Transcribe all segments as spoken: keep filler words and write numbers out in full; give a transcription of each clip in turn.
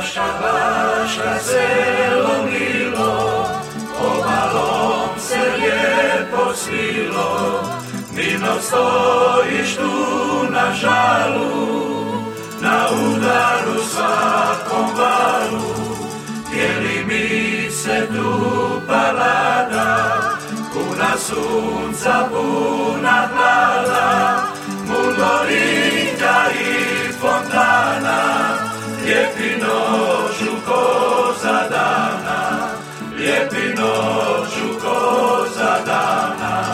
naša baška selo milo, obalom se lijepo svilo, mirno stojiš tu na žalu, na udaru svakom valu, dijeli mi se tu balada, puna sunca, puna hlada, murgorinka i fontana, lijepi noću ko za dana, lijepi noću ko za dana.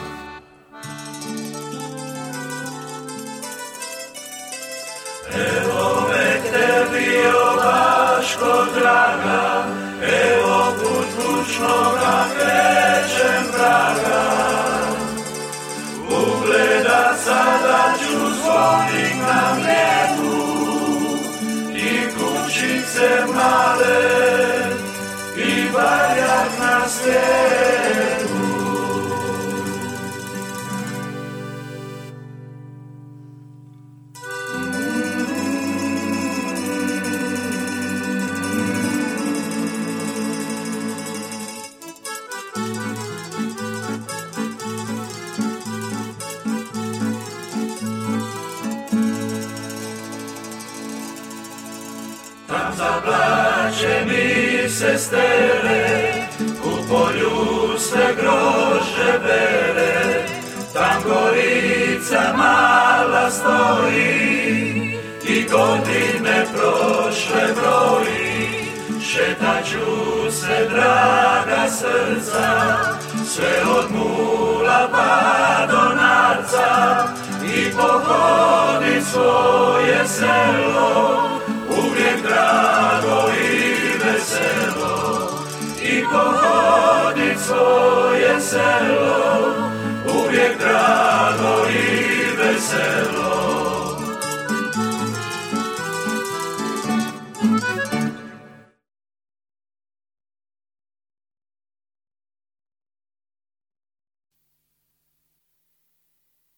Evo nek te bio Baško draga, evo put kućnoga krećem vraga. Ugleda sada ću zvonik na mlijeku i kućice male i barjak na svijetu. Tam zaplače mi se stere, u polju se grožđe bere, tam gorica mala stoji i godine prošle broji. Šetat ću se draga srca, sve od mula pa do narca i pohodit svoje selo, uvijek drago i veselo, i pohodit svoje selo, uvijek drago i veselo.